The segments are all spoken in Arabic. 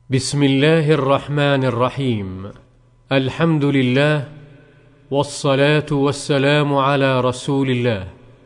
بسم الله الرحمن الرحيم. الحمد لله، والصلاة والسلام على رسول الله.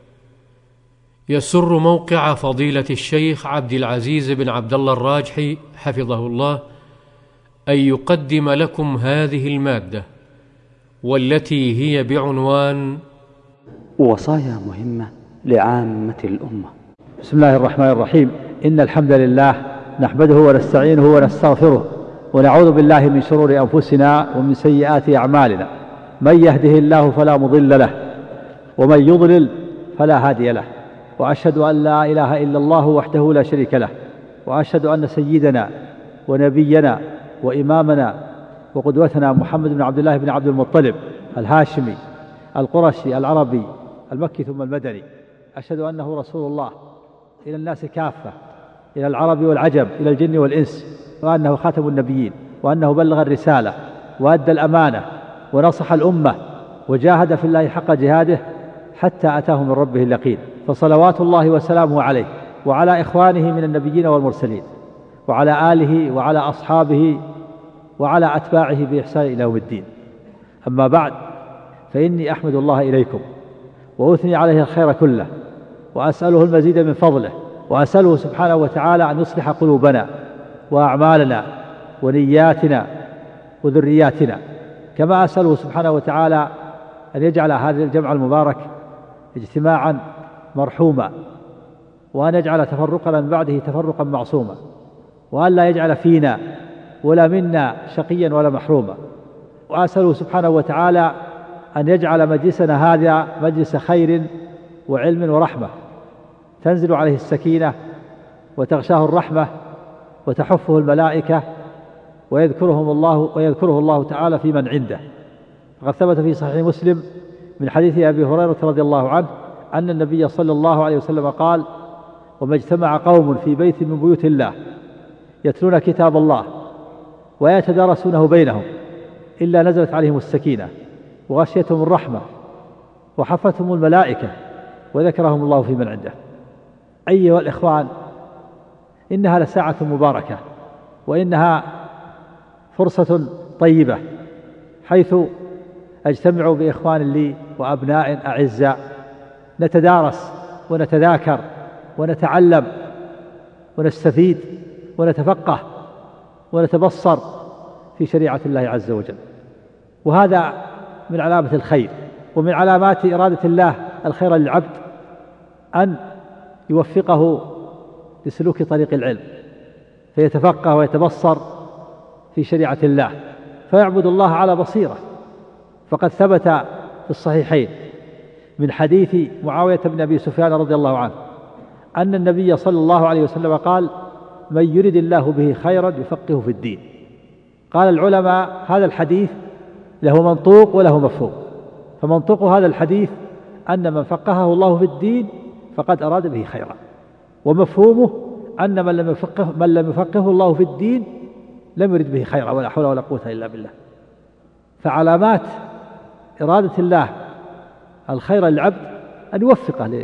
يسر موقع فضيلة الشيخ عبد العزيز بن عبد الله الراجحي حفظه الله أن يقدم لكم هذه المادة، والتي هي بعنوان وصايا مهمة لعامة الأمة. بسم الله الرحمن الرحيم. إن الحمد لله نحمده ونستعينه ونستغفره، ونعوذ بالله من شرور أنفسنا ومن سيئات أعمالنا. من يهده الله فلا مضل له، ومن يضلل فلا هادي له. وأشهد أن لا إله إلا الله وحده لا شريك له، وأشهد أن سيدنا ونبينا وإمامنا وقدوتنا محمد بن عبد الله بن عبد المطلب الهاشمي القرشي العربي المكي ثم المدني، أشهد أنه رسول الله إلى الناس كافة، إلى العرب والعجم، إلى الجن والإنس، وأنه خاتم النبيين، وأنه بلغ الرسالة وأدى الأمانة ونصح الأمة وجاهد في الله حق جهاده حتى أتاه من ربه اليقين. فصلوات الله وسلامه عليه وعلى إخوانه من النبيين والمرسلين، وعلى آله وعلى أصحابه وعلى أتباعه بإحسان إلى يوم الدين. أما بعد، فإني أحمد الله إليكم وأثني عليه الخير كله، وأسأله المزيد من فضله، وأسأله سبحانه وتعالى أن يصلح قلوبنا وأعمالنا ونياتنا وذرياتنا، كما أسأله سبحانه وتعالى أن يجعل هذا الجمع المبارك اجتماعا مرحوما، وأن يجعل تفرقنا من بعده تفرقا معصوما، وأن لا يجعل فينا ولا منا شقيا ولا محروما. وأسأله سبحانه وتعالى أن يجعل مجلسنا هذا مجلس خير وعلم ورحمة، تنزل عليه السكينة وتغشاه الرحمة وتحفه الملائكة ويذكره الله تعالى في من عنده. وقد ثبت في صحيح مسلم من حديث أبي هريرة رضي الله عنه أن النبي صلى الله عليه وسلم قال: وما اجتمع قوم في بيت من بيوت الله يتلون كتاب الله ويتدارسونه بينهم إلا نزلت عليهم السكينة وغشيتهم الرحمة وحفتهم الملائكة وذكرهم الله في من عنده. أيها الإخوان، إنها لساعة مباركة، وإنها فرصة طيبة، حيث أجتمع بإخوان لي وأبناء أعزاء نتدارس ونتذاكر ونتعلم ونستفيد ونتفقه ونتبصر في شريعة الله عز وجل. وهذا من علامة الخير، ومن علامات إرادة الله الخير للعبد أن يوفقه لسلوك طريق العلم، فيتفقه ويتبصر في شريعة الله، فيعبد الله على بصيرة. فقد ثبت في الصحيحين من حديث معاوية بن أبي سفيان رضي الله عنه أن النبي صلى الله عليه وسلم قال: من يرد الله به خيرا يفقهه في الدين. قال العلماء: هذا الحديث له منطوق وله مفهوم. فمنطوق هذا الحديث أن من فقهه الله في الدين فقد أراد به خيرا، ومفهومه أن من لم يفقهه الله في الدين لم يرد به خيرا، ولا حول ولا قوة إلا بالله. فعلامات إرادة الله الخير للعبد أن يوفقه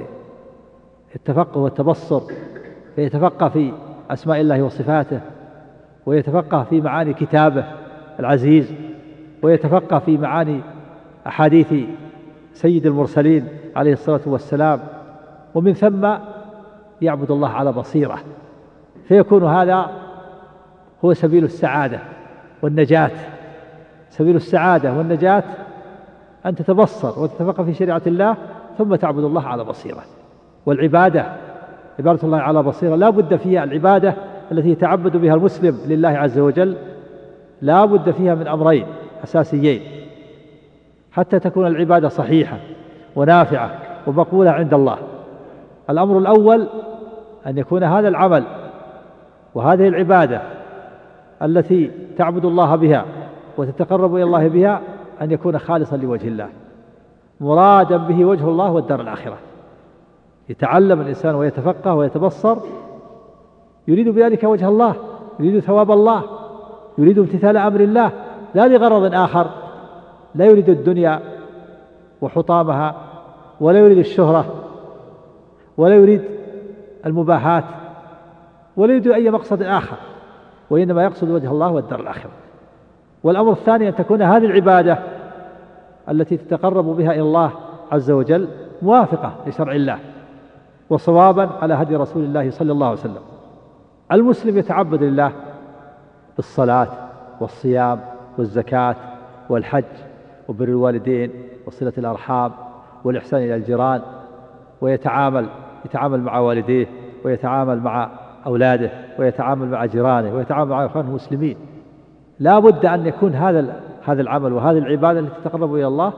للتفقه والتبصر، فيتفقه في أسماء الله وصفاته، ويتفقه في معاني كتابه العزيز، ويتفقه في معاني أحاديث سيد المرسلين عليه الصلاة والسلام، ومن ثم يعبد الله على بصيرة، فيكون هذا هو سبيل السعادة والنجاة. سبيل السعادة والنجاة أن تتبصر وتتفقه في شريعة الله، ثم تعبد الله على بصيرة. والعبادة عبادة الله على بصيرة لا بد فيها، العبادة التي يتعبد بها المسلم لله عز وجل لا بد فيها من أمرين أساسيين حتى تكون العبادة صحيحة ونافعة ومقبولة عند الله. الأمر الأول أن يكون هذا العمل وهذه العبادة التي تعبد الله بها وتتقرب إلى الله بها أن يكون خالصا لوجه الله، مرادا به وجه الله والدار الآخرة. يتعلم الإنسان ويتفقه ويتبصر يريد بذلك وجه الله، يريد ثواب الله، يريد امتثال أمر الله، لا لغرض آخر، لا يريد الدنيا وحطامها، ولا يريد الشهرة، ولا يريد المباحات، ولا يريد أي مقصد آخر، وإنما يقصد وجه الله والدار الآخرة. والأمر الثاني أن تكون هذه العبادة التي تتقرب بها إلى الله عز وجل موافقة لشرع الله وصوابا على هدي رسول الله صلى الله عليه وسلم. المسلم يتعبد لله بالصلاة والصيام والزكاة والحج وبر الوالدين وصلة الأرحام والإحسان إلى الجيران، يتعامل مع والديه، ويتعامل مع أولاده، ويتعامل مع جيرانه، ويتعامل مع إخوانه المسلمين. لا بد أن يكون هذا العمل وهذه العبادة التي تتقرب إلى الله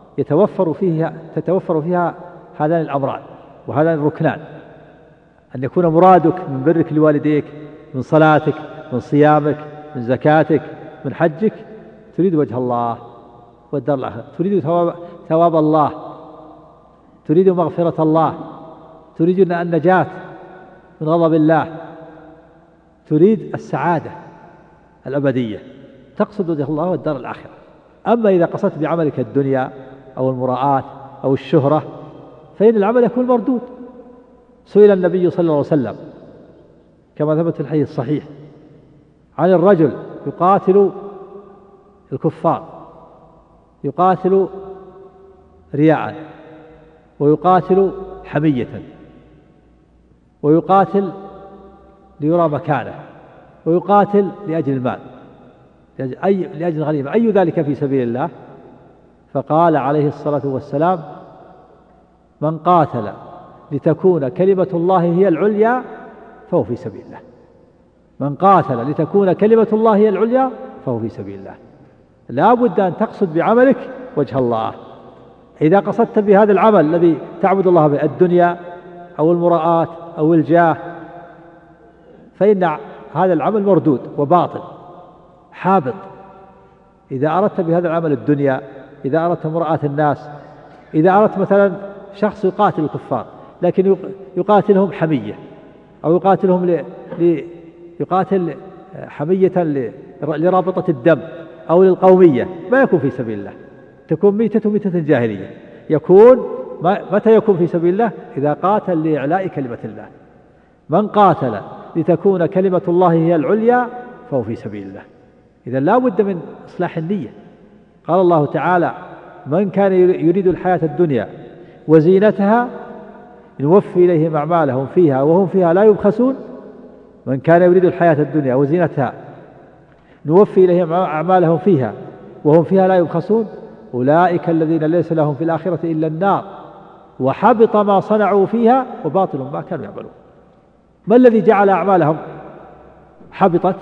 تتوفر فيها هذان الأمران وهذان الركنان، أن يكون مرادك من برك لوالديك، من صلاتك، من صيامك، من زكاتك، من حجك، تريد وجه الله والدار الآخرة، تريد ثواب الله، تريد مغفرة الله، تريد النجاة من غضب الله، تريد السعادة الأبدية، تقصد وجه الله والدار الآخرة. أما إذا قصدت بعملك الدنيا أو المراءات أو الشهرة فإن العمل يكون مردود. سئل النبي صلى الله عليه وسلم كما ثبت في الحديث الصحيح عن الرجل يقاتل الكفار، يقاتل رياء، ويقاتل حمية، ويقاتل ليرى مكانه، ويقاتل لأجل المال، لأجل الغنيمة، أي ذلك في سبيل الله؟ فقال عليه الصلاة والسلام: من قاتل لتكون كلمة الله هي العليا فهو في سبيل الله. من قاتل لتكون كلمة الله هي العليا فهو في سبيل الله. لا بد أن تقصد بعملك وجه الله. إذا قصدت بهذا العمل الذي تعبد الله به الدنيا أو المراءات أو الجاه فإن هذا العمل مردود وباطل حابط. إذا أردت بهذا العمل الدنيا، إذا أردت مراءة الناس، إذا أردت مثلا شخص يقاتل الكفار لكن يقاتلهم حمية، أو يقاتل حمية لرابطة الدم أو للقومية، ما يكون في سبيل الله، تكون ميتة جاهلية. متى يكون في سبيل الله؟ إذا قاتل لإعلاء كلمة الله. من قاتل لتكون كلمة الله هي العليا فهو في سبيل الله. إذا لا بد من إصلاح النية. قال الله تعالى: من كان يريد الحياة الدنيا وزينتها نوفي إليهم أعمالهم فيها وهم فيها لا يبخسون. من كان يريد الحياة الدنيا وزينتها نوفي إليهم أعمالهم فيها وهم فيها لا يبخسون أولئك الذين ليس لهم في الآخرة إلا النار وحبط ما صنعوا فيها وباطل ما كانوا يعملون. ما الذي جعل أعمالهم حبطت؟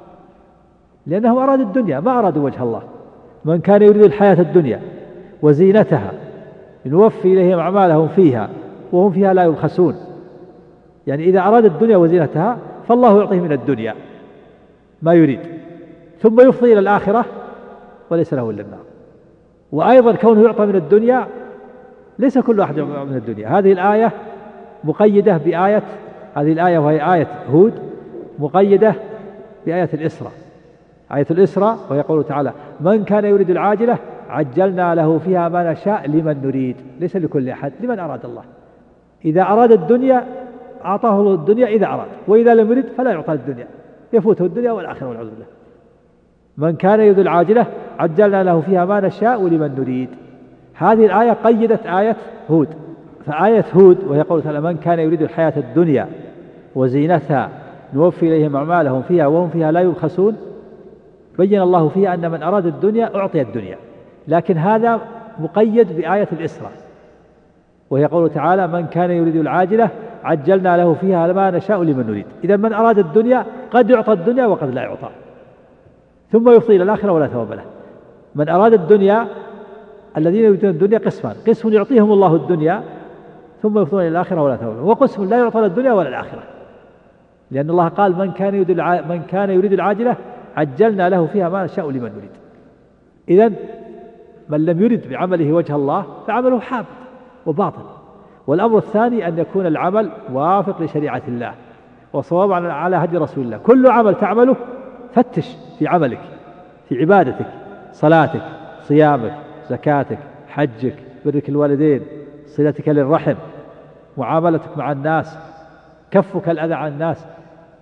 لأنهم أرادوا الدنيا ما أرادوا وجه الله. من كان يريد الحياة الدنيا وزينتها نوفي إليهم أعمالهم فيها وهم فيها لا يبخسون. يعني إذا أراد الدنيا وزينتها فالله يعطيه من الدنيا ما يريد، ثم يفضي إلى الآخرة وليس له إلا النار. وأيضا كونه يعطى من الدنيا، ليس كل أحد يعطى من الدنيا. هذه الآية مقيدة بآية، هذه الآية وهي آية هود مقيدة بآية الإسراء. آية الإسراء وهي قوله تعالى: من كان يريد العاجلة عجلنا له فيها ما نشاء لمن نريد. ليس لكل أحد، لمن أراد الله. إذا أراد الدنيا أعطاه الله الدنيا إذا أراد، وإذا لم يرد فلا يعطى الدنيا، يفوته الدنيا والآخرة والعياذ بالله. من كان يريد العاجلة عجلنا له فيها ما نشاء لمن نريد. هذه الآية قيدت آية هود. فآية هود وهي قوله تعالى: من كان يريد الحياة الدنيا وزينتها نوفي إليهم أعمالهم فيها وهم فيها لا يبخسون، بين الله فيها أن من أراد الدنيا أعطي الدنيا، لكن هذا مقيد بآية الإسراء وهي قوله تعالى: من كان يريد العاجلة عجلنا له فيها ما نشاء لمن نريد. إذا من أراد الدنيا قد يعطى الدنيا وقد لا يعطى، ثم يفضي إلى الآخرة ولا ثواب له. من أراد الدنيا، الذين يريدون الدنيا قسمان: قسم يعطيهم الله الدنيا ثم يفضون إلى الآخرة ولا ثواب له، وقسم لا يعطى الدنيا ولا الآخرة، لأن الله قال: من كان يريد العاجلة عجلنا له فيها ما نشاء لمن نريد. إذن من لم يرد بعمله وجه الله فعمله حابط وباطل. والأمر الثاني أن يكون العمل وافق لشريعة الله وصواب على هدي رسول الله. كل عمل تعمله فتش في عملك، في عبادتك، صلاتك، صيامك، زكاتك، حجك، برك الوالدين، صلتك للرحم، معاملتك مع الناس، كفك الأذى عن الناس،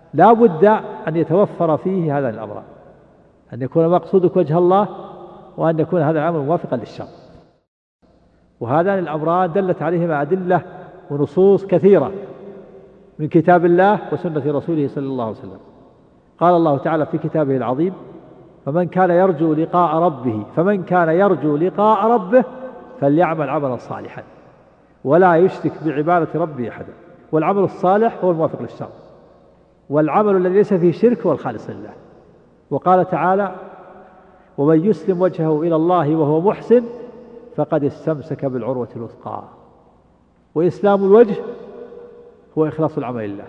لا بد أن يتوفر فيه هذا الأمر، أن يكون مقصودك وجه الله، وأن يكون هذا العمل موافقا للشرع. وهذان الأمران دلت عليهما أدلة ونصوص كثيرة من كتاب الله وسنة رسوله صلى الله عليه وسلم. قال الله تعالى في كتابه العظيم: فمن كان يرجو لقاء ربه فليعمل عملا صالحا ولا يشرك بعبادة ربه أحدا. والعمل الصالح هو الموافق للشرع، والعمل الذي ليس فيه شرك هو الخالص لله. وقال تعالى: ومن يسلم وجهه إلى الله وهو محسن فقد استمسك بالعروة الوثقى. وإسلام الوجه هو إخلاص العمل لله،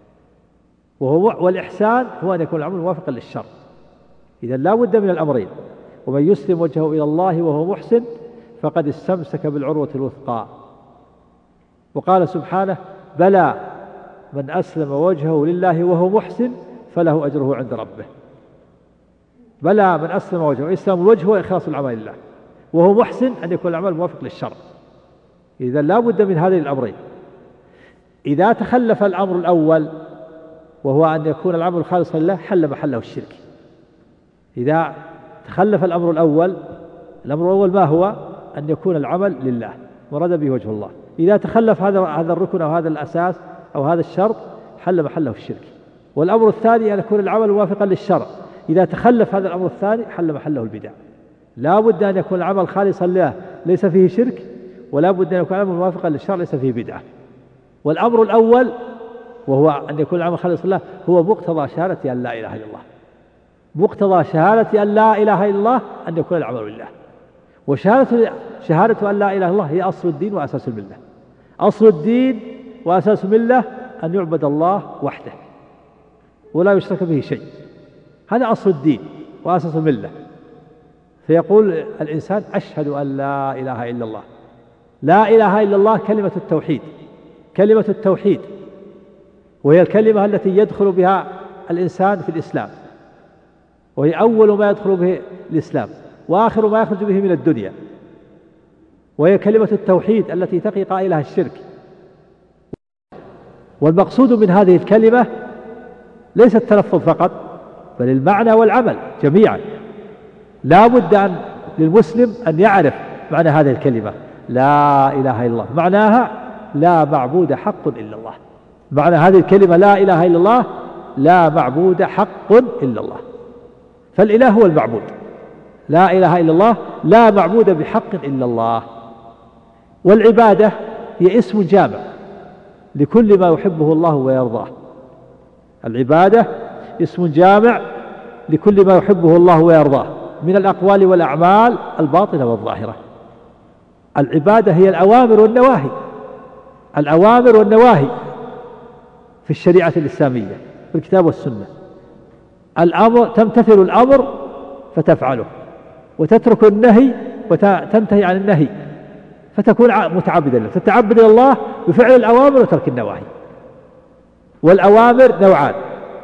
والإحسان هو أن يكون العمل موافقا للشرع. إذا لا بد من الأمرين: ومن يسلم وجهه إلى الله وهو محسن فقد استمسك بالعروة الوثقى. وقال سبحانه: بلى من أسلم وجهه لله وهو محسن فله أجره عند ربه. بلى من أسلم وجهه، إسلام الوجه هو إخلاص العمل لله، وهو محسن أن يكون العمل موافق للشرع. إذا لا بد من هذين الأمرين. إذا تخلف الأمر الأول وهو أن يكون العمل خالصا لله حل محله الشرك. إذا تخلف الأمر الأول ما هو؟ أن يكون العمل لله ورد به وجه الله. إذا تخلف هذا الركن أو هذا الأساس أو هذا الشرط حل محله الشرك. والأمر الثاني أن يكون العمل موافقا للشرع. إذا تخلف هذا الأمر الثاني حل محله البدع. لا بد أن يكون العمل خالصا لله ليس فيه شرك، ولا بد أن يكون العمل موافقا للشرع ليس فيه بدعة. والأمر الأول وهو أن يكون العمل خالصا لله هو مقتضى شهادة أن لا إله إلا الله. مقتضى شهادة أن لا إله إلا الله أن يكون العمل لله. وشهادة أن لا إله إلا الله هي أصل الدين وأساس الملة. أصل الدين وأساس الملة أن يعبد الله وحده ولا يشرك به شيء. هذا أصل الدين وأساس الملة. فيقول الإنسان: أشهد أن لا إله إلا الله. لا إله إلا الله كلمة التوحيد، كلمة التوحيد، وهي الكلمة التي يدخل بها الإنسان في الإسلام، وهي أول ما يدخل به الإسلام وآخر ما يخرج به من الدنيا. وهي كلمة التوحيد التي تقي قائلها الشرك. والمقصود من هذه الكلمة ليس التلفظ فقط، بل المعنى والعمل جميعا. لا بد للمسلم أن يعرف معنى هذه الكلمة: لا إله إلا الله. معناها لا معبود حق إلا الله. معنى هذه الكلمة لا إله إلا الله: لا معبود حق إلا الله. فالإله هو المعبود. لا إله إلا الله لا معبود بحق إلا الله. والعبادة هي اسم جامع لكل ما يحبه الله ويرضاه. العبادة اسم جامع لكل ما يحبه الله ويرضاه من الأقوال والأعمال الباطنة والظاهرة. العبادة هي الأوامر والنواهي. الأوامر والنواهي في الشريعة الإسلامية في الكتاب والسنة. الأمر تمتثل الأمر فتفعله، وتترك النهي وتنتهي عن النهي، فتكون متعبدا له. تتعبد الله بفعل الأوامر وترك النواهي. والأوامر نوعان: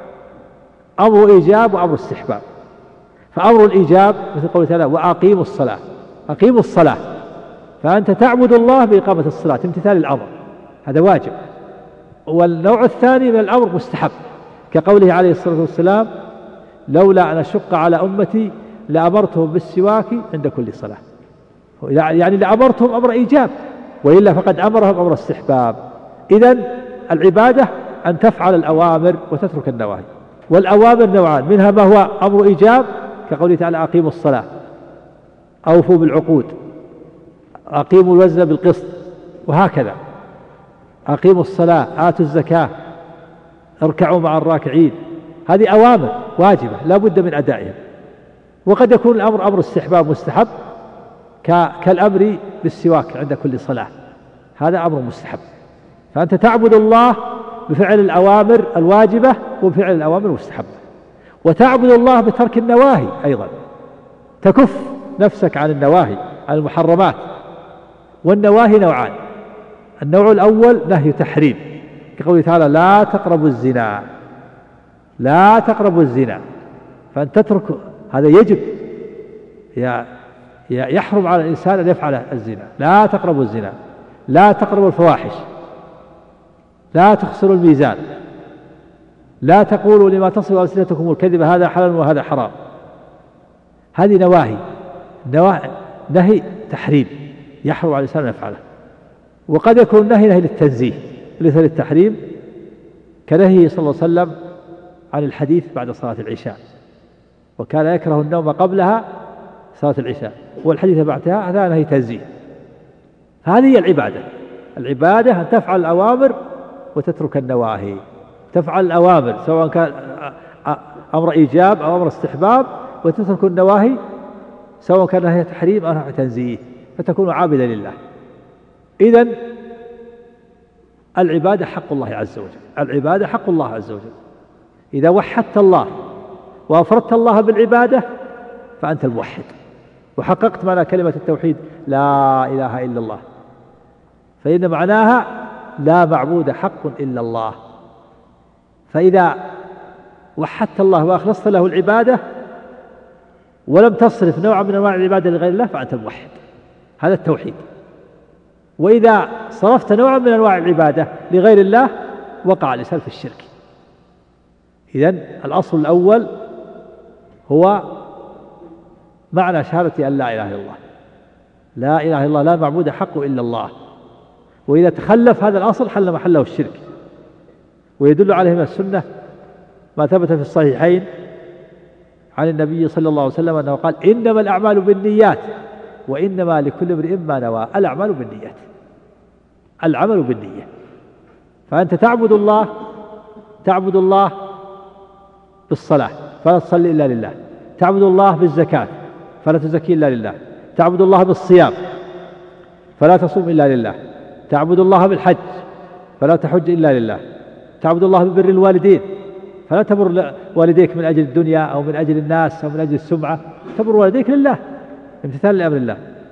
أمر إيجاب وأمر استحباب. فأمر الإيجاب مثل قوله تعالى: وأقيموا الصلاة. أقيموا الصلاة، فأنت تعبد الله بإقامة الصلاة، امتثال الأمر، هذا واجب. والنوع الثاني من الأمر مستحب، كقوله عليه الصلاة والسلام: لولا أن أشق على أمتي لأمرتهم بالسواك عند كل صلاة. يعني لأمرتهم أمر إيجاب، وإلا فقد أمرهم أمر استحباب. إذن العبادة أن تفعل الأوامر وتترك النواهي. والأوامر نوعان: منها ما هو أمر إيجاب كقوله تعالى: أقيموا الصلاة، أوفوا بالعقود، أقيموا الوزن بالقسط، وهكذا. أقيموا الصلاة، آتوا الزكاة، اركعوا مع الراكعين. هذه أوامر واجبة لا بد من أدائها. وقد يكون الأمر أمر استحباب مستحب، كالأمر بالسواك عند كل صلاة، هذا أمر مستحب. فأنت تعبد الله بفعل الأوامر الواجبة وبفعل الأوامر المستحبة. وتعبد الله بترك النواهي أيضا، تكف نفسك عن النواهي، عن المحرمات. والنواهي نوعان: النوع الأول نهي تحريم، كقوله تعالى: لا تقربوا الزنا. لا تقربوا الزنا، فأن تترك هذا يجب، يحرم على الإنسان أن يفعل الزنا. لا تقربوا الزنا، لا تقربوا الفواحش، لا تخسروا الميزان، لا تقولوا لما تصف ألسنتكم الكذب هذا حلال وهذا حرام. هذه نواهي، نهي تحريم يحرم على الإنسان أن يفعله. وقد يكون النهي نهي للتنزيه ليس للتحريم، كنهيه صلى الله عليه وسلم عن الحديث بعد صلاة العشاء، وكان يكره النوم قبلها صلاة العشاء والحديث بعدها، هذا نهي تنزيه. هذه هي العبادة. العبادة أن تفعل الأوامر وتترك النواهي. تفعل الأوامر سواء كان أمر إيجاب أو أمر استحباب، وتترك النواهي سواء كان نهي تحريم أو نهي تنزيه، فتكون عابدا لله. إذن العبادة حق الله عز وجل، العبادة حق الله عز وجل. إذا وحدت الله وأفردت الله بالعبادة فأنت الموحد، وحققت معنى كلمة التوحيد لا إله إلا الله، فإن معناها لا معبود حق إلا الله. فإذا وحدت الله وأخلصت له العبادة ولم تصرف نوعا من أنواع العبادة لغير الله فأنت الموحد، هذا التوحيد. وإذا صرفت نوعا من أنواع العبادة لغير الله وقع الإنسان في الشرك. إذن الأصل الأول هو معنى شهادة أن لا إله إلا الله، لا إله إلا الله، لا معبود حق إلا الله. وإذا تخلف هذا الأصل حل محله الشرك. ويدل عليه من السنة ما ثبت في الصحيحين عن النبي صلى الله عليه وسلم أنه قال إنما الأعمال بالنيات وإنما لكل امرئ ما نوى. الأعمال بالنيات، العمل بالنية. فأنت تعبد الله بالصلاة فلا تصلي إلا لله، تعبد الله بالزكاة فلا تزكي إلا لله، تعبد الله بالصيام فلا تصوم إلا لله، تعبد الله بالحج فلا تحج إلا لله، تعبد الله ببر الوالدين فلا تبر والديك من أجل الدنيا أو من أجل الناس أو من أجل السمعة، تبر والديك لله امتثال لأمر الله.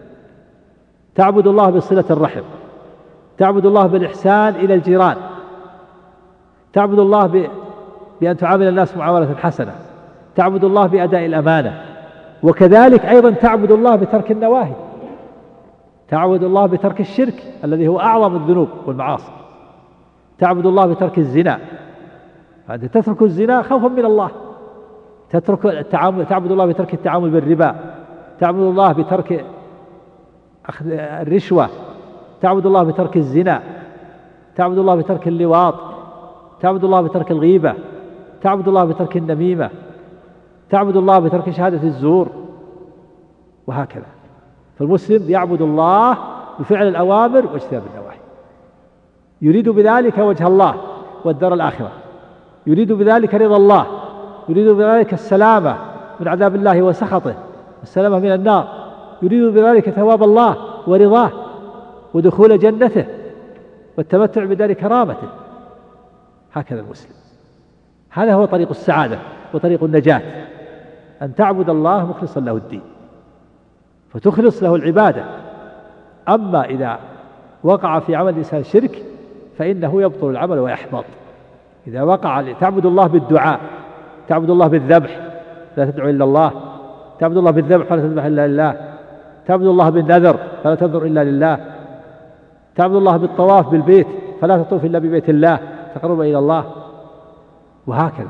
تعبد الله بصلة الرحم، تعبد الله بالإحسان إلى الجيران، تعبد الله بأن تعامل الناس معاملة حسنة، تعبد الله بأداء الأمانة. وكذلك أيضا تعبد الله بترك النواهي، تعبد الله بترك الشرك الذي هو أعظم الذنوب والمعاصي، تعبد الله بترك الزنا، فأنت تترك الزنا خوفا من الله، تترك التعامل، تعبد الله بترك التعامل بالربا، تعبد الله بترك أخذ الرشوة، تعبد الله بترك الزنا، تعبد الله بترك اللواط، تعبد الله بترك الغيبة، تعبد الله بترك النميمة، تعبد الله بترك شهادة الزور، وهكذا. فالمسلم يعبد الله بفعل الأوامر واجتناب النواهي، يريد بذلك وجه الله والدار الآخرة، يريد بذلك رضا الله، يريد بذلك السلامة من عذاب الله وسخطه، السلامة من النار، يريد بذلك ثواب الله ورضاه ودخول جنته والتمتع بدار كرامته. هكذا المسلم، هذا هو طريق السعادة وطريق النجاة، أن تعبد الله مخلصا له الدين فتخلص له العبادة. أما إذا وقع في عمل الإنسان شرك فإنه يبطل العمل ويحبط. إذا وقع تعبد الله بالدعاء، تعبد الله بالذبح لا تدعو إلا الله، تعبد الله بالذبح فلا تذبح إلا لله، تعبد الله بالنذر فلا تنذر إلا لله، تعبد الله بالطواف بالبيت فلا تطوف إلا ببيت الله تقرب إلى الله، وهكذا.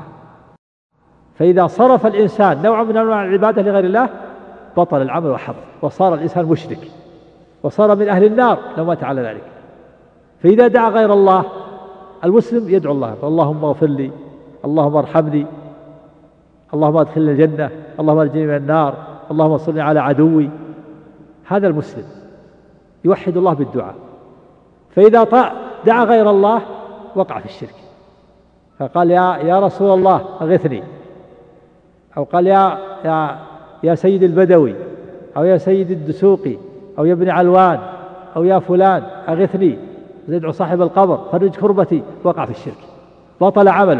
فإذا صرف الإنسان نوعا من أنواع العبادة لغير الله بطل العمل وحبط، وصار الإنسان مشرك وصار من أهل النار لو مات على ذلك. فإذا دعا غير الله، المسلم يدعو الله اللهم اغفر لي، اللهم ارحمني، اللهم ادخلني الجنة، اللهم نجني من النار، اللهم انصرني على عدوي. هذا المسلم يوحد الله بالدعاء. فإذا دعا غير الله وقع في الشرك، فقال يا رسول الله أغثني، أو قال يا سيد البدوي، أو يا سيد الدسوقي، أو يا ابن علوان، أو يا فلان أغثني، يدعو صاحب القبر فرج كربتي، وقع في الشرك، بطل عمله،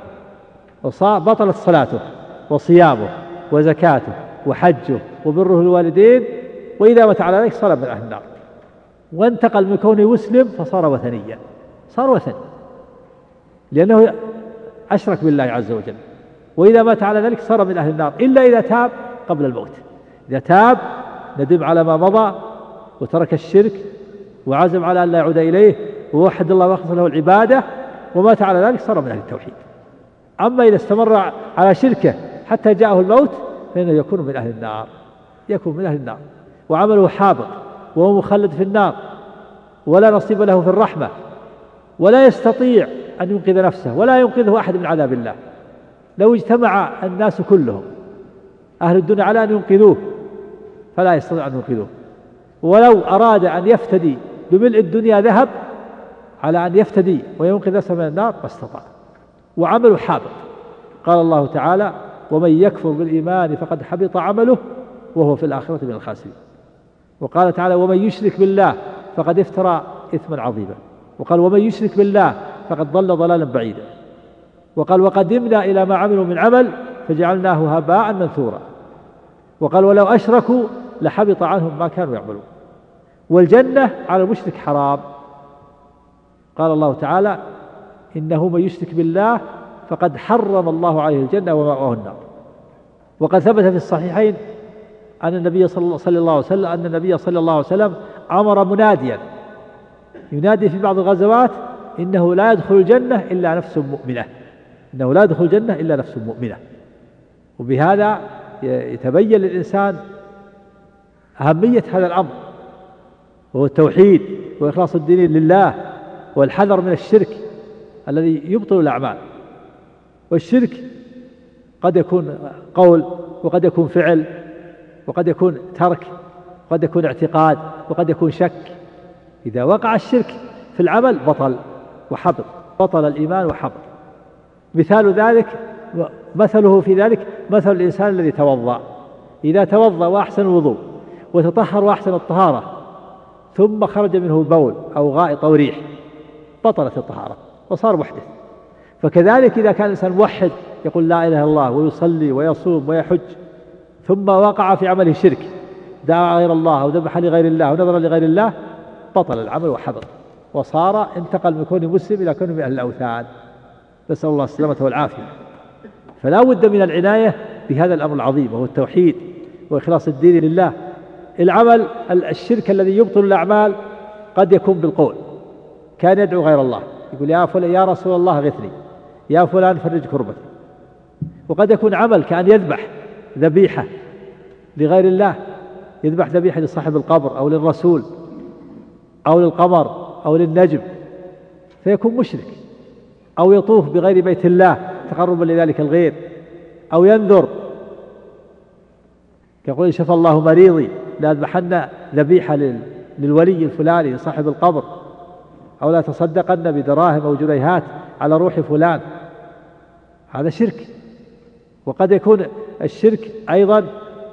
بطلت صلاته وصيامه وزكاته وحجه وبره الوالدين، وإذا مات على ذلك صار من أهل النار، وانتقل من كونه مسلم فصار وثنيا، صار وثني لأنه أشرك بالله عز وجل. وإذا مات على ذلك صار من أهل النار إلا إذا تاب قبل الموت. إذا تاب ندم على ما مضى وترك الشرك وعزم على أن لا يعود إليه ووحد الله وأخلص له العبادة ومات على ذلك صار من أهل التوحيد. أما إذا استمر على شركه حتى جاءه الموت فإنه يكون من أهل النار، يكون من أهل النار، وعمله حابط وهو مخلد في النار، ولا نصيب له في الرحمة، ولا يستطيع أن ينقذ نفسه ولا ينقذه أحد من عذاب الله. لو اجتمع الناس كلهم أهل الدنيا على أن ينقذوه فلا يستطيع أن ينقذوه، ولو أراد أن يفتدي بملء الدنيا ذهب على أن يفتدي وينقذ نفسه من النار ما استطاع، وعمله حابط. قال الله تعالى: ومن يكفر بالإيمان فقد حبط عمله وهو في الآخرة من الخاسرين. وقال تعالى: ومن يشرك بالله فقد افترى إثما عظيما. وقال: ومن يشرك بالله فقد ضل ضلالا بعيدا. وقال: وقدمنا إلى ما عملوا من عمل فجعلناه هباء منثورا. وقال: ولو أشركوا لحبط عنهم ما كانوا يعملون. والجنة على المشرك حرام. قال الله تعالى: إنه من يشرك بالله فقد حرم الله عليه الجنة ومأواه النار. وقد ثبت في الصحيحين أن النبي صلى الله عليه وسلم أمر مناديا ينادي في بعض الغزوات: إنه لا يدخل الجنة إلا نفس مؤمنة، إنه لا يدخل الجنة إلا نفس مؤمنة. وبهذا يتبين للإنسان أهمية هذا الأمر، وهو التوحيد وإخلاص الدين لله، والحذر من الشرك الذي يبطل الأعمال. والشرك قد يكون قول، وقد يكون فعل، وقد يكون ترك، وقد يكون اعتقاد، وقد يكون شك. إذا وقع الشرك في العمل بطل وحبط، بطل الإيمان وحبط. مثال ذلك، مثله في ذلك مثل الإنسان الذي توضأ، إذا توضأ وأحسن الوضوء وتطهر وأحسن الطهارة ثم خرج منه بول أو غائط أو ريح بطلت الطهارة وصار محدث. فكذلك إذا كان الإنسان موحد يقول لا إله إلا الله ويصلي ويصوم ويحج ثم وقع في عمله شرك، دعا غير الله أو ذبح لغير الله أو نذر لغير الله، بطل العمل وحبط، وصار انتقل من كونه مسلم إلى كونه من أهل الأوثان. نسأل الله السلامة والعافية. فلا بد من العناية بهذا الأمر العظيم، وهو التوحيد وإخلاص الدين لله. العمل الشرك الذي يبطل الأعمال قد يكون بالقول، كان يدعو غير الله، يقول يا فلان يا رسول الله غثني، يا فلان فرج كربتي. وقد يكون عمل كأن يذبح ذبيحة لغير الله، يذبح ذبيحة لصاحب القبر أو للرسول أو للقمر أو للنجم فيكون مشرك، أو يطوف بغير بيت الله تقربا لذلك الغير، أو ينذر يقول شفى الله مريضي لا أذبحن ذبيحة للولي الفلاني لصاحب القبر، أو لا تصدقن بدراهم أو جنيهات على روح فلان. هذا شرك. وقد يكون الشرك أيضا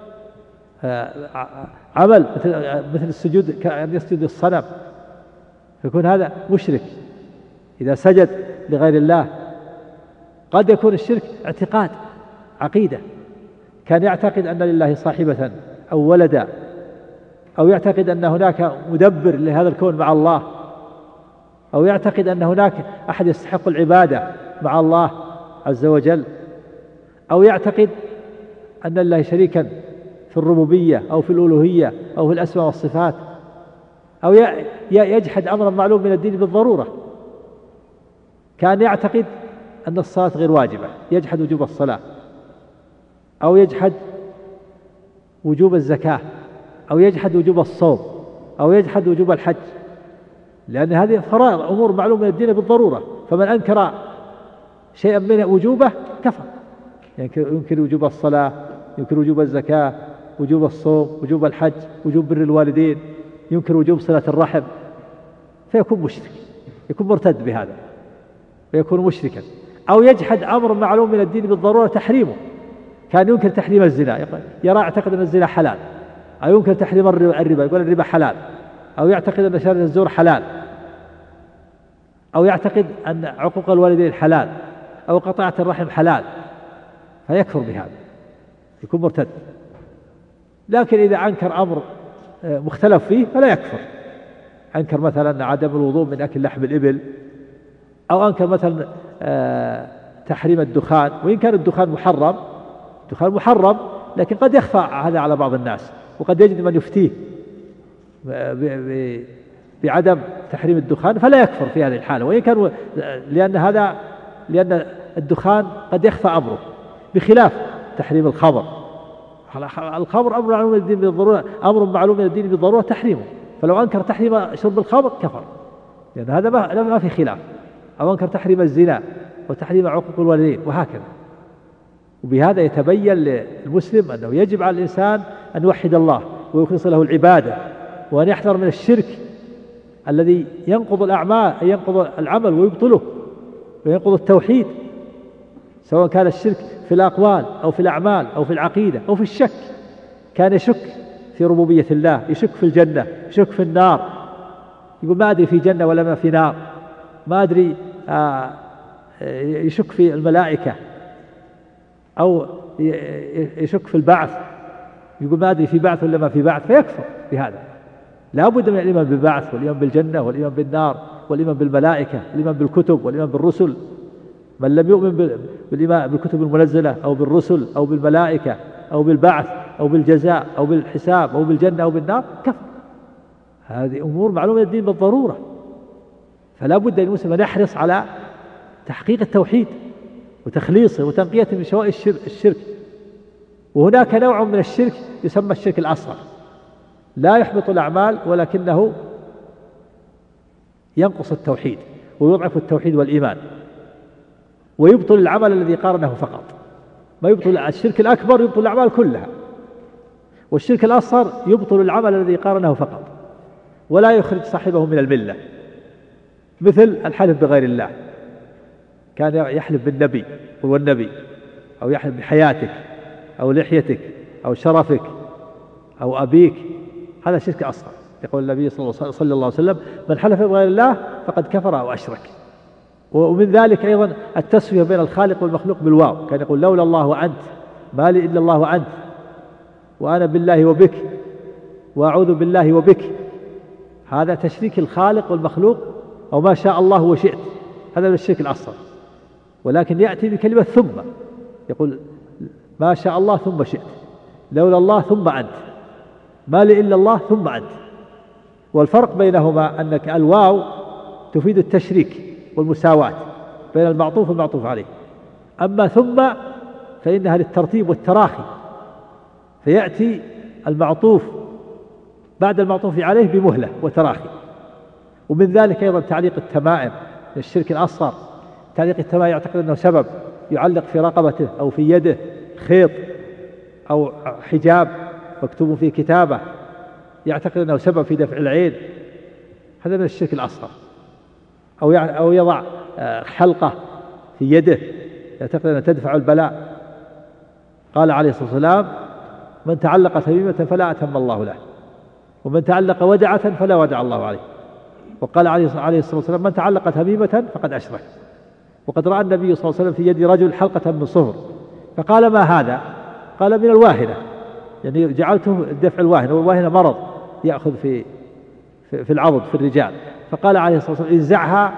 عمل مثل السجود، كأن يسجد الصنم، فيكون هذا مشرك إذا سجد لغير الله. قد يكون الشرك اعتقاد، عقيدة، كان يعتقد أن لله صاحبة أو ولدا، أو يعتقد أن هناك مدبر لهذا الكون مع الله، أو يعتقد أن هناك أحد يستحق العبادة مع الله عز وجل، أو يعتقد أن لله شريكا في الربوبية أو في الألوهية أو في الأسماء والصفات، أو يجحد أمرا معلوم من الدين بالضرورة، كان يعتقد أن الصلاة غير واجبة، يجحد وجوب الصلاة، أو يجحد وجوب الزكاة، أو يجحد وجوب الصوم، أو يجحد وجوب الحج، لأن هذه فرائض أمور معلومة من الدين بالضرورة. فمن أنكر شيئا من وجوبه كفر، ينكر وجوب الصلاة، ينكر وجوب الزكاة، وجوب الصوم، وجوب الحج، وجوب بر الوالدين، ينكر وجوب صلة الرحم، فيكون مشرك، يكون مرتد بهذا فيكون مشركا. أو يجحد أمر معلوم من الدين بالضرورة تحريمه، كان ينكر تحريم الزنا، يرى يعتقد أن الزنا حلال، أو ينكر تحريم الربا، يقول الربا حلال، أو يعتقد أن شهادة الزور حلال، أو يعتقد أن عقوق الوالدين حلال، أو قطيعة الرحم حلال، فيكفر بهذا، يكون مرتد. لكن إذا أنكر أمر مختلف فيه فلا يكفر، أنكر مثلا عدم الوضوء من أكل لحم الإبل، أو أنكر مثلا تحريم الدخان، وإن كان الدخان محرم، الدخان محرم، لكن قد يخفى هذا على بعض الناس، وقد يجد من يفتيه بعدم تحريم الدخان فلا يكفر في هذه الحالة، وإن كان لأن الدخان قد يخفى أمره، بخلاف تحريم الخمر. الخمر أمر معلوم من الدين بالضرورة، أمر معلوم من الدين بالضرورة تحريمه، فلو أنكر تحريم شرب الخمر كفر، لأن هذا ما في خلاف. أو أنكر تحريم الزنا وتحريم عقوق الوالدين وهكذا. وبهذا يتبين للمسلم أنه يجب على الإنسان أن يوحد الله ويخلص له العبادة، وأن يحذر من الشرك الذي ينقض الأعمال، ينقض العمل ويبطله، وينقض التوحيد، سواء كان الشرك في الأقوال أو في الأعمال أو في العقيدة أو في الشك. كان يشك في ربوبية الله، يشك في الجنة، يشك في النار، يقول ما أدري في جنة ولا ما في نار، ما أدري، يشك في الملائكة، أو يشك في البعث، يقول ما أدري في بعث ولا ما في بعث، فيكفر بهذا. لا بد من الإيمان بالبعث والإيمان بالجنة والإيمان بالنار والإيمان بالملائكة والإيمان بالكتب والإيمان بالرسل. من لم يؤمن بالإيمان بالكتب المنزلة أو بالرسل أو بالملائكة أو بالبعث أو بالجزاء أو بالحساب أو بالجنة أو بالنار كفر. هذه أمور معلومة من الدين بالضرورة. فلا بد للمسلم أن يحرص على تحقيق التوحيد وتخليصه وتنقيته من شوائب الشرك. وهناك نوع من الشرك يسمى الشرك الأصغر، لا يحبط الأعمال ولكنه ينقص التوحيد ويضعف التوحيد والإيمان، ويبطل العمل الذي قارنه فقط. ما يبطل الشرك الأكبر يبطل الأعمال كلها، والشرك الأصغر يبطل العمل الذي قارنه فقط ولا يخرج صاحبه من الملة. مثل الحلف بغير الله، كان يحلف بالنبي والنبي، أو يحلف بحياتك أو لحيتك أو شرفك أو أبيك، هذا شرك أصغر. يقول النبي صلى الله عليه وسلم: من حلف بغير الله فقد كفر أو أشرك. ومن ذلك أيضا التسوية بين الخالق والمخلوق بالواو، كان يقول: لولا الله وأنت، ما لي إلا الله وأنت، وأنا بالله وبك، وأعوذ بالله وبك. هذا تشريك الخالق والمخلوق، أو ما شاء الله وشئت، هذا من الشرك الأصغر. ولكن يأتي بكلمة ثم، يقول: ما شاء الله ثم شئت، لولا الله ثم أنت، ما لي إلا الله ثم أنت. والفرق بينهما أنك الواو تفيد التشريك والمساواة بين المعطوف والمعطوف عليه، أما ثم فإنها للترتيب والتراخي، فيأتي المعطوف بعد المعطوف عليه بمهلة وتراخي. ومن ذلك أيضا تعليق التمائم من الشرك الأصغر. تعليق التمائم يعتقد أنه سبب، يعلق في رقبته أو في يده خيط أو حجاب مكتوب فيه كتابة، يعتقد أنه سبب في دفع العين، هذا من الشرك الأصغر. أو يضع حلقة في يده يعتقد أنها تدفع البلاء. قال عليه الصلاة والسلام: من تعلق تميمة فلا أتم الله له، ومن تعلق ودعة فلا ودع الله عليه. وقال عليه الصلاة والسلام: من تعلق تميمة فقد أشرك. وقد رأى النبي صلى الله عليه وسلم في يد رجل حلقة من صفر، فقال: ما هذا؟ قال: من الواهنة، يعني جعلته دفع الواهنة، والواهنة مرض يأخذ في العضد في الرجال. فقال عليه الصلاة والسلام: انزعها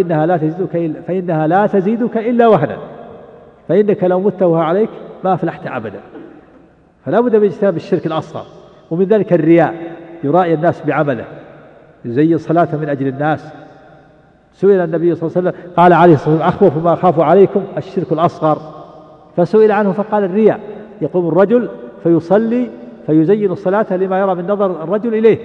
فإنها لا تزيدك إلا وهنا، فإنك لو مت وهي عليك ما أفلحت أبدا. فلا بد من اجتناب الشرك الأصغر. ومن ذلك الرياء، يرائي الناس بعمله، يزين صلاته من أجل الناس. سئل النبي صلى الله عليه وسلم، قال عليه الصلاة والسلام: أخوف ما أخاف عليكم الشرك الأصغر. فسئل عنه فقال: الرياء، يقوم الرجل فيصلي فيزين الصلاة لما يرى من نظر الرجل إليه.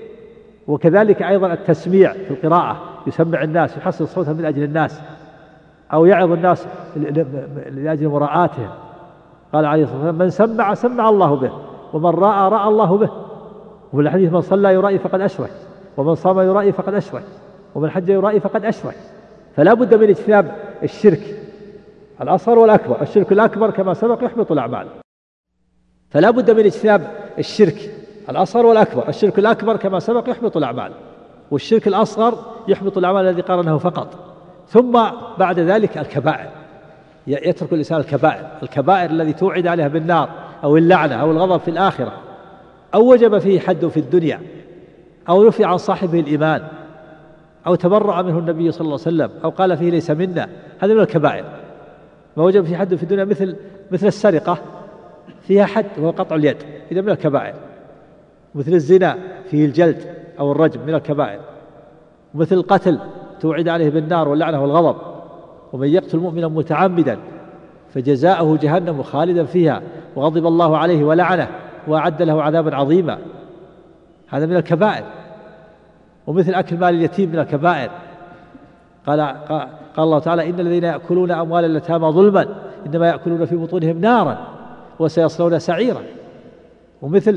وكذلك أيضا التسميع في القراءة، يسمع الناس، يحسن صوته من أجل الناس، أو يعظ الناس لأجل مراءاتهم. قال عليه الصلاة والسلام: من سمع سمع الله به، ومن رأى رأى الله به. وفي الحديث: من صلى يرائي فقد أشرك، ومن صام يرائي فقد أشرك، ومن حج يرائي فقد أشرك. فلا بد من اجتناب الشرك الأصغر والأكبر. الشرك الأكبر كما سبق يحبط الأعمال، فلا بد من اجتناب الشرك الأصغر والأكبر. الشرك الأكبر كما سبق يحبط الأعمال، والشرك الأصغر يحبط الأعمال الذي قارنه فقط. ثم بعد ذلك الكبائر، يترك الإنسان الكبائر الذي توعد عليها بالنار أو اللعنة أو الغضب في الآخرة، أو وجب فيه حد في الدنيا، أو رفع عن صاحبه الإيمان، أو تبرأ منه النبي صلى الله عليه وسلم، أو قال فيه ليس منا. هذا من الكبائر. ما وجب فيه حد في الدنيا مثل السرقة فيها حد وهو قطع اليد، إذا من الكبائر. مثل الزنا فيه الجلد أو الرجم، من الكبائر. مثل القتل توعد عليه بالنار واللعنة والغضب، ومن يقتل مؤمنا متعمدا فجزاؤه جهنم خالدا فيها وغضب الله عليه ولعنه وأعد له عذابا عظيما. هذا من الكبائر. ومثل أكل مال اليتيم من الكبائر. قال الله تعالى إن الذين يأكلون أموال اليتامى ظلما إنما يأكلون في بطونهم نارا وسيصلون سعيرا. ومثل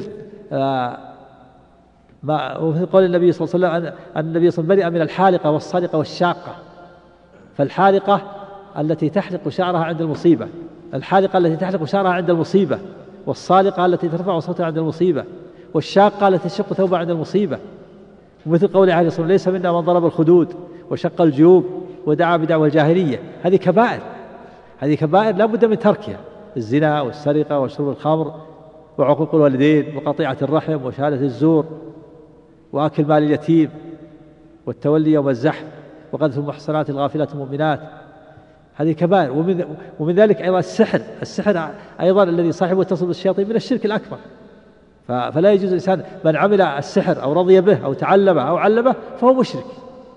قول النبي صلى الله عليه وسلم أن النبي صلى الله عليه وسلم برئ من الحالقة والصالقة والشاقة. فالحالقة التي تحلق شعرها عند المصيبة، الحالقة التي تحلق شعرها عند المصيبة، والصالقة التي ترفع صوتها عند المصيبة، والشاقة التي تشق ثوبها عند المصيبة. ومثل قول عليه الصلاة والسلام ليس منا من ضرب الخدود وشق الجيوب ودعا بدعوى الجاهلية. هذه كبائر، هذه كبائر لا بد من تركها: الزنا والسرقة وشرب الخمر وعقوق الوالدين وقطيعة الرحم وشهادة الزور وأكل مال اليتيم والتولي يوم الزحف وقذف المحصنات الغافلات المؤمنات. هذه كبائر. ومن ذلك أيضا السحر أيضا الذي صاحبه يتصل بالشياطين من الشرك الأكبر. فلا يجوز الإنسان من عمل السحر أو رضي به أو تعلمه أو علمه فهو مشرك.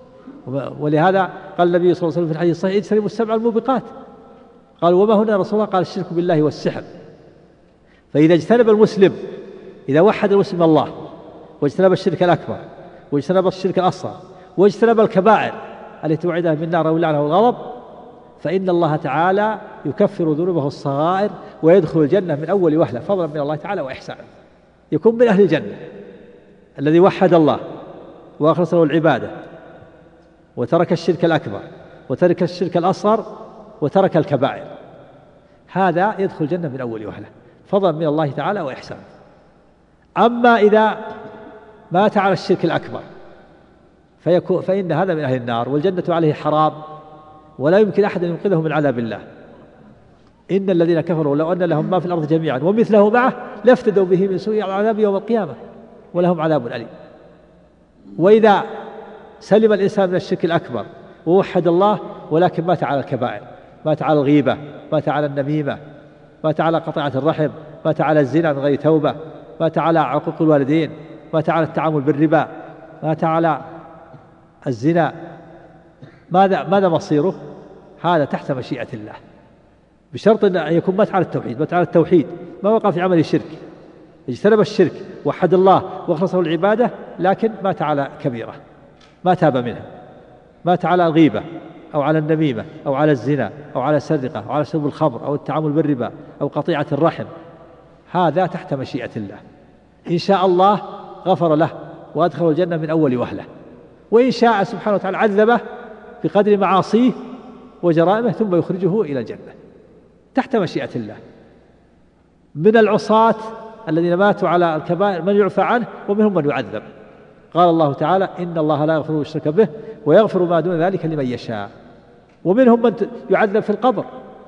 ولهذا قال النبي صلى الله عليه وسلم في الحديث الصحيح: اجتنبوا السبع الموبقات. قال: وما هنا رسول الله؟ قال: الشرك بالله والسحر. فإذا اجتنب المسلم، إذا وحد المسلم الله واجتنب الشرك الأكبر واجتنب الشرك الأصغر واجتنب الكبائر التي وعدها بالنار واللعنة والغضب، فإن الله تعالى يكفر ذنوبه الصغائر ويدخل الجنة من أول وهلة فضلا من الله تعالى وإحسانا. يكون من أهل الجنة الذي وحد الله وأخلص له العبادة وترك الشرك الأكبر وترك الشرك الأصغر وترك الكبائر، هذا يدخل الجنة من أول وهلة فضلا من الله تعالى وإحسانا. أما إذا مات على الشرك الأكبر فإن هذا من أهل النار والجنة عليه حرام ولا يمكن أحد أن ينقذه من عذاب الله. إن الذين كفروا لو أن لهم ما في الأرض جميعا ومثله معه لافتدوا به من سوء العذاب يوم القيامة ولهم عذاب أليم. وإذا سلم الإنسان من الشرك الأكبر ووحد الله ولكن مات على الكبائر، مات على الغيبة، مات على النميمة، مات على قطيعة الرحم، مات على الزنا من غير توبة، مات على عقوق الوالدين، مات على التعامل بالربا، مات على الزنا، ماذا مصيره؟ هذا تحت مشيئة الله، بشرط أن يكون مات على التوحيد، مات على التوحيد، ما وقع في عمل الشرك، اجتنب الشرك، وحد الله واخلصه العبادة، لكن مات على كبيرة ما تاب منها، مات على الغيبة أو على النميمة أو على الزنا أو على السرقة أو على شرب الخمر أو التعامل بالربا أو قطيعة الرحم، هذا تحت مشيئة الله. إن شاء الله غفر له وأدخله الجنة من أول وهلة، وإن شاء سبحانه وتعالى عذبه بقدر معاصيه وجرائمه ثم يخرجه إلى الجنة تحت مشيئة الله. من العصاة الذين ماتوا على الكبائر من يعفى عنه ومنهم من يعذب. قال الله تعالى: إن الله لا يغفر الشرك به ويغفر ما دون ذلك لمن يشاء. ومنهم من يعذب في القبر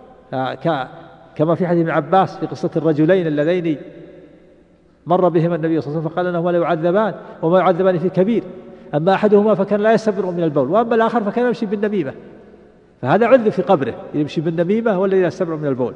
كما في حديث ابن عباس في قصة الرجلين اللذين مر بهما النبي صلى الله عليه وسلم فقال انهما لا يعذبان وما يعذبان في كبير، اما احدهما فكان لا يستبرئ من البول واما الاخر فكان يمشي بالنميمه، فهذا عذب في قبره يمشي بالنميمه هو الذي لا يستبرئ من البول.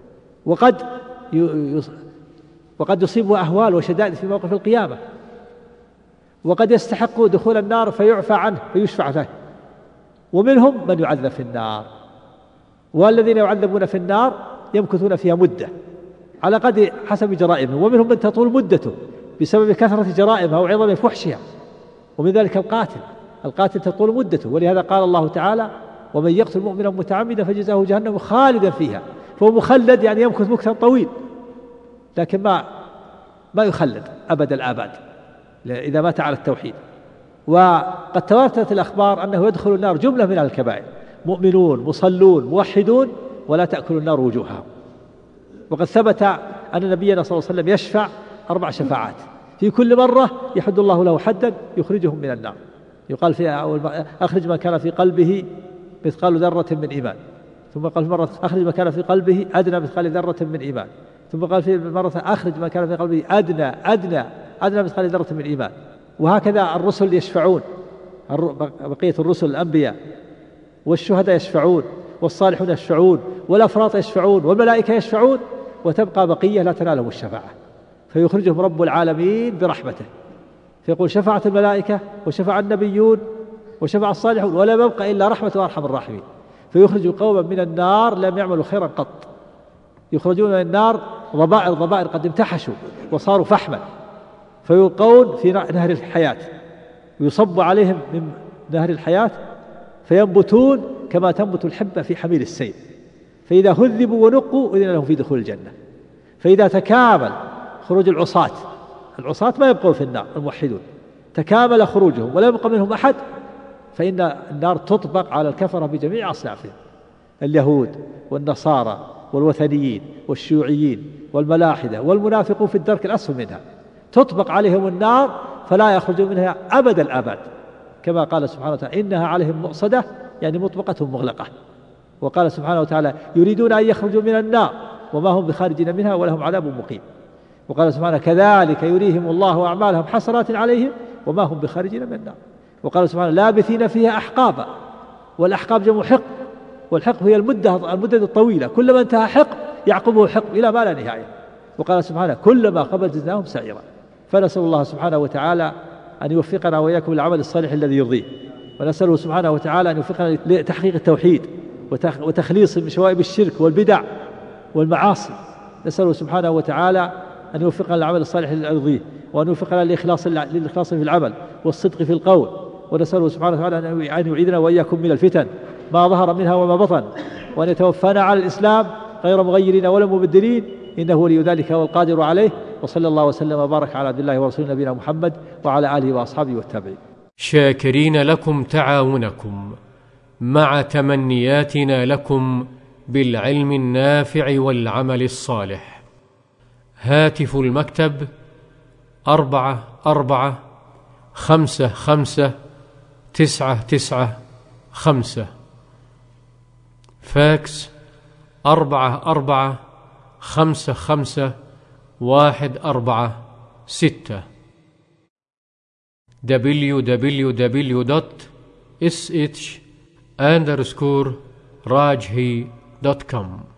وقد يصيبه اهوال وشدائد في موقف القيامه، وقد يستحق دخول النار فيعفى عنه فيشفع له. ومنهم من يعذب في النار، والذين يعذبون في النار يمكثون فيها مده على قدر حسب جرائمه، ومنهم من تطول مدته بسبب كثرة جرائمها وعظم فحشها، ومن ذلك القاتل تطول مدته. ولهذا قال الله تعالى: ومن يقتل مؤمنا متعمدا فجزاؤه جهنم خالدا فيها، فهو مخلد يعني يمكث مكثا طويل، لكن ما يخلد أبد الآباد إذا مات على التوحيد. وقد تواترت الأخبار أنه يدخل النار جملة من الكبائر، مؤمنون مصلون موحدون ولا تأكل النار وجوههم. وقد ثبت أن نبينا صلى الله عليه وسلم يشفع 4 شفاعات، في كل مرة يحد الله له حدا يخرجهم من النار. يقال فيها: أخرج من كان في قلبه مثقال ذرة من إيمان، ثم قال في مرة: أخرج من كان في قلبه أدنى مثقال ذرة من إيمان، ثم قال في مرة: أخرج من كان في قلبه أدنى مثقال ذرة من إيمان. وهكذا الرسل يشفعون، بقية الرسل الأنبياء والشهداء يشفعون والصالحون يشفعون والأفراط يشفعون والملائكة يشفعون، وتبقى بقية لا تنالهم الشفاعة فيخرجهم رب العالمين برحمته، فيقول: شفعت الملائكة وشفع النبيون وشفع الصالحون ولم يبق إلا رحمة وأرحم الراحمين. فيخرج قوما من النار لم يعملوا خيرا قط، يخرجون من النار ضبائر قد امتحشوا وصاروا فحما، فيلقون في نهر الحياة ويصب عليهم من نهر الحياة فينبتون كما تنبت الحبة في حميل السيل، فإذا هذبوا ونقوا إذن لهم في دخول الجنة. فإذا تكامل خروج العصاة ما يبقون في النار، الموحدون تكامل خروجهم ولا يبقى منهم أحد، فإن النار تطبق على الكفرة بجميع أصنافهم، اليهود والنصارى والوثنيين والشيوعيين والملاحدة والمنافقون في الدرك الأسفل منها، تطبق عليهم النار فلا يخرجون منها أبد الآباد، كما قال سبحانه وتعالى إنها عليهم مؤصدة، يعني مطبقة مغلقة. وقال سبحانه وتعالى يريدون أن يخرجوا من النار وما هم بخارجين منها ولهم عذاب مقيم. وقال سبحانه كذلك يريهم الله أعمالهم حسرات عليهم وما هم بخارجين من النار. وقال سبحانه لابثين فيها أحقابا، والأحقاب جمع حقب، والحقب هي المدة الطويلة، كلما انتهى حقب يعقبه حقب إلى ما لا نهاية. وقال سبحانه كلما خبت زدناهم سعيرا. فنسأل الله سبحانه وتعالى أن يوفقنا وإياكم للعمل الصالح الذي يرضيه، ونسأله سبحانه وتعالى أن يوفقنا لتحقيق التوحيد وتخليص من شوائب الشرك والبدع والمعاصي. نسأله سبحانه وتعالى أن يوفقنا للعمل الصالح الذي يرضيه، وأن يوفقنا للإخلاص في العمل والصدق في القول. ونسأله سبحانه وتعالى أن يعيذنا وإياكم من الفتن ما ظهر منها وما بطن، وأن يتوفانا على الإسلام غير مغيرين ولا مبدلين، إنه ولي ذلك والقادر عليه. وصلى الله وسلم وبارك على عبد الله ورسوله نبينا محمد وعلى آله وأصحابه والتابعين. شاكرين لكم تعاونكم مع تمنياتنا لكم بالعلم النافع والعمل الصالح. هاتف المكتب 44559995، فاكس 44555146، www.sh_rajhi.com.